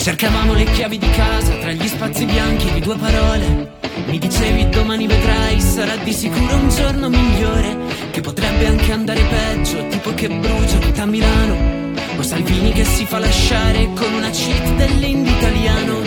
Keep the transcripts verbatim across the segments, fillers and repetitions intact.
Cercavamo le chiavi di casa tra gli spazi bianchi di due parole. Mi dicevi domani vedrai, sarà di sicuro un giorno migliore, che potrebbe anche andare peggio, tipo che brucia tutta Milano, o Salvini che si fa lasciare con una cheat dell'indie italiano.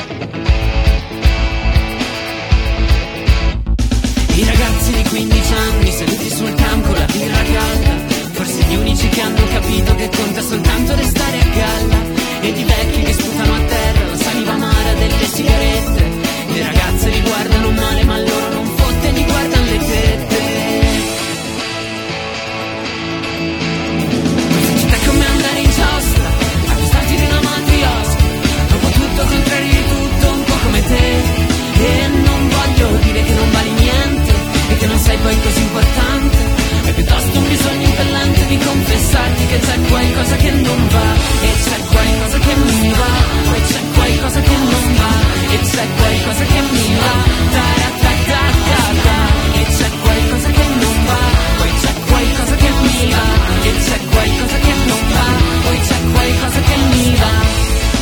I ragazzi di quindici anni seduti sul campo, la birra calda, forse gli unici che hanno capito che conta soltanto restare a galla. E di vecchi che sputano a terra la saliva amara delle sigarette. Le ragazze li guardano male ma loro non fotte, gli guardano le tette. Questa città è come andare in giostra, accostarti di una matriosca, dopo tutto contrario di tutto, un po' come te. E non voglio dire che non vali niente e che non sei poi così importante, è piuttosto un bisogno impellente di confessarti che c'è qualcosa che non va, e c'è qualcosa che mi va, poi c'è qualcosa che non va, e c'è qualcosa che mi va, ta-ra-ta-ta-ta-ta, e c'è qualcosa che non va, poi c'è qualcosa che mi va, e c'è qualcosa che non va, poi c'è qualcosa che mi va.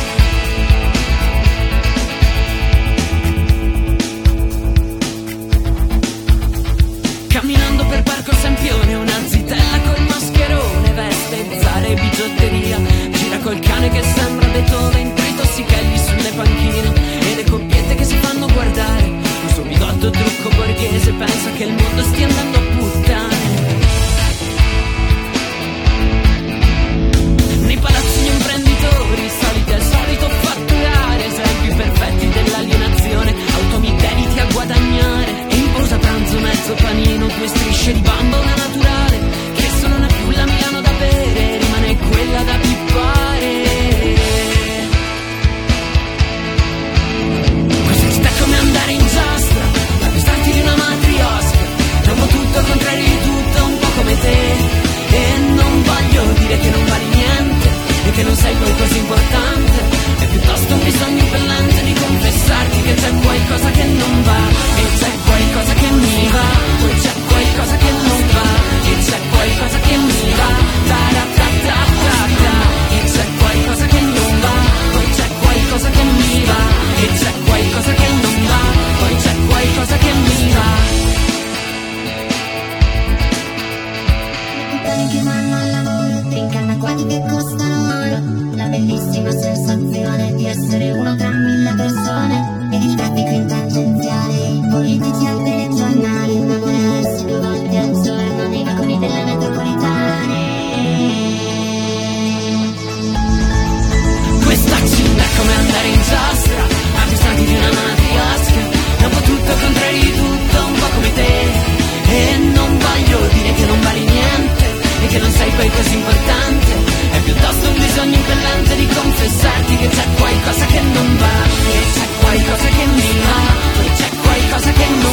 Camminando per Parco Sempione, una zitella col mascherone, veste, zare, bigiotteria, gira col cane che sembra Beethoven, tra i tossichelli sulle panchine e le coppiette che si fanno guardare. Un suo bigotto trucco borghese pensa che il mondo stia andando a puttane. Nei palazzi gli imprenditori, soliti al solito fatturare, esempi perfetti dell'alienazione, automi dediti a guadagnare. E in pausa pranzo mezzo panino, due strisce di bambola naturale, che adesso non è più la Milano da bere, rimane quella da pippare. Questa città è come andare in giostra, accostarti di una matriosca, dopo tutto contrario di tutto, un po' come te. E non voglio dire che non vali niente e che non sei poi così importante, è piuttosto un bisogno impellente di confessarti che c'è qualcosa che non va, e c'è qualcosa che mi va, poi c'è qualcosa che non va, e c'è qualcosa che mi va, ta-ra-ta-ta-ta-ta, e c'è qualcosa che non va, poi c'è qualcosa che mi va, e c'è qualcosa che non va, poi c'è qualcosa che mi va. Che vanno al lavoro, trincano quadri che costano oro, la bellissima sensazione di essere uno tra mille persone, ed il traffico in tangenziale, i politici al telegiornale, un amore adesso due volte al giorno nei vagoni delle metropolitane. Questa città è come andare in giostra, accostati di una matriosca, dopo tutto contrario di tutto, un po' come te. E non voglio dire che non vali niente e che non sei poi così importante, è piuttosto un bisogno impellente di confessarti che c'è qualcosa che non va, e c'è qualcosa che mi va, poi c'è qualcosa che non